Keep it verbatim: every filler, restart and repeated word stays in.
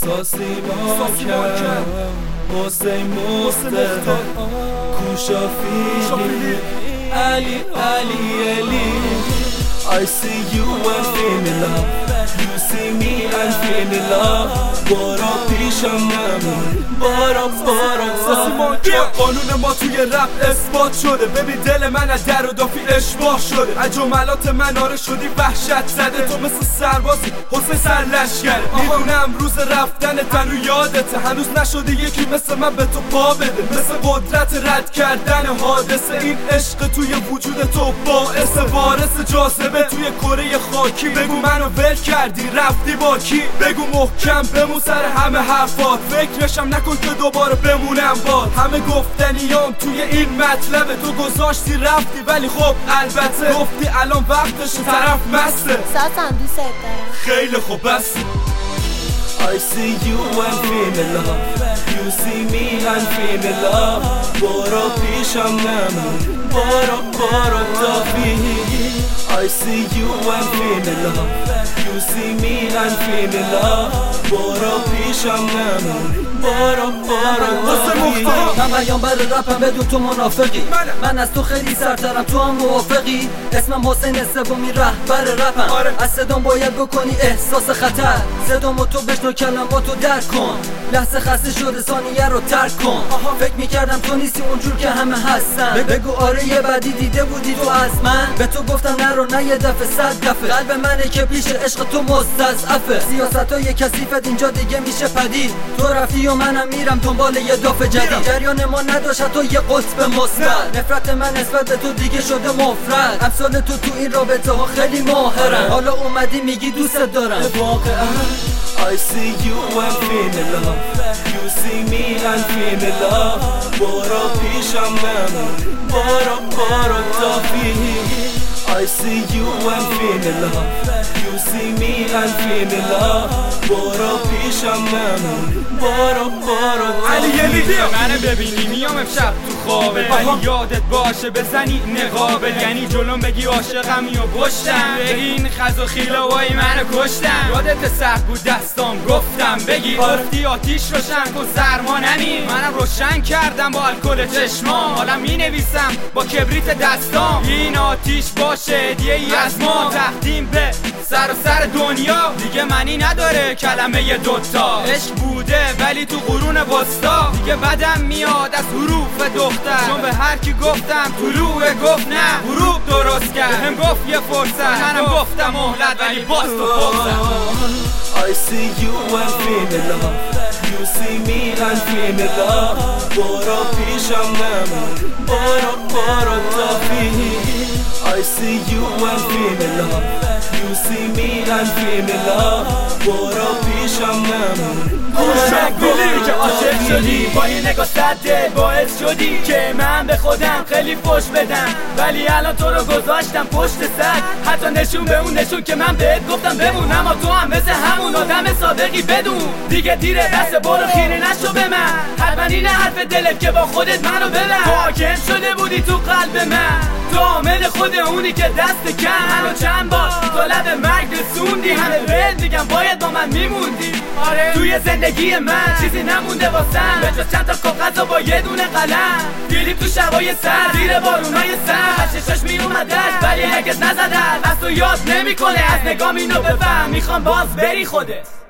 احساسی ما کرد حسین مصطفی کوشافی علی علی علی I see you and feel in love You see me and feel in love بارا پیشم نمون بارا بارا قانون ما توی رپ اثبات شده ببین دل من از در و دافی اشباه شده از جملات من آره شدی وحشت زده تو مثل سربازی حسین سرلشگره میدونم روز رفتن تنو یادته هنوز نشده یکی مثل من به تو پا بده مثل قدرت رد کردن حادثه این عشق توی وجود تو باعث وارث جاذبه توی کره خاکی بگو منو ول کردی رفتی با کی بگو محکم بمون سر همه حرفات فکرشم نکن که دوباره بمونم باد همه گفتنیام توی این مطلبه تو گذاشتی رفتی ولی خب البته گفتی الان وقتش طرف مسته ساسان دوست دارم خیلی خوب بس I see you and feel in love You see me and feel in love بارا پیشم نمون بارا بارا تافی I see you and feel in love You see me and feel in love بارا پیشم نمون بارا بارا تافی من بیانبر رپم بدون تو منافقی من از تو خیلی سرترم تو هم موافقی اسمم حسین سومی رهبر رپم از صدام باید بکنی احساس خطر صدامو تو بشنو کلماتو درک کن لحظه خسته شده ثانیه رو ترک کن فکر میکردم تو نیستی اونجور که همه هستن بگو آره یه بعدی دیده بودی تو از من به تو گفتم نرو نه یه دفعه صد دفعه قلب منه که پیش عشق تو مستضعفه سیاستای کثیفت اینجا دیگه میشه پدید تو رفتی و منم میرم دنبال یه دافع جدید جریان ما نداشت تو یه قطب مثبت نفرت من نسبت به تو دیگه شده مفرد امثال تو تو این رابطه ها خیلی ماهرن حالا اومدی میگی دوست دارم واقعا I see you and feel in love You see me and feel in love بارا پیشم نمون بارا بارا تافی I see you and feel in love You see me and feel in love بارا پیشم نمون بارا بارا علی منو ببینی میام امشب تو خوابه ولی یادت باشه بزنی نقابه یعنی جلوم بگی عاشقمی و پشتم بگی این خز و خیلوای منو کشتم یادت سخت بود دستام گفتم بگی گفتی آتیش روشن کن سرما نمی منم روشن کردم با الکل چشمام حالا می نویسم با کبریت دستام این آتیش باشه هدیه ای از ما تقدیم به سر و سر دنیا دیگه معنی نداره کلمه دوتا عشق بوده ولی تو قرون وسطا دیگه بدم میاد از حروف دختر چون به هر کی گفتم طلوع گفت نه غروب درست کرد هم گفت یه فرصت منم گفتم مهلت ولی باز تو فرصت I see you and feel in love You see me and feel in love بارا پیشم نمون بارا بارا تافی I see you and feel in love You see me and feel in love بارا پیشم نمون بلی که عاشق شدی با این نگاه صد دل باعث شدی که من به خودم خیلی فوش بدم ولی الان تو رو گذاشتم پشت سر حتی نشون به اون نشون که من بهت گفتم بمون اما تو هم مثل همون آدم صادقی بدون دیگه دیره دست برو خیره نشو به من حتما این حرف دلت که با خودت منو ببر تو حاکم شده بودی تو قلب من تو عامل خود اونی که دست کم منو چند بار تو لب مرگ رسوندی همه بهت میگم باید با من میموندی آره توی زندگی من چیزی نمونده واسم به جز چند تا کاغذ و با یه دونه قلم دیدیم تو شبای سر زیر بارونای سر چشاش میومدش ولی هرگز نزدش از تو یاد نمیکنه از نگام اینو بفهم میخوام باز بری خودت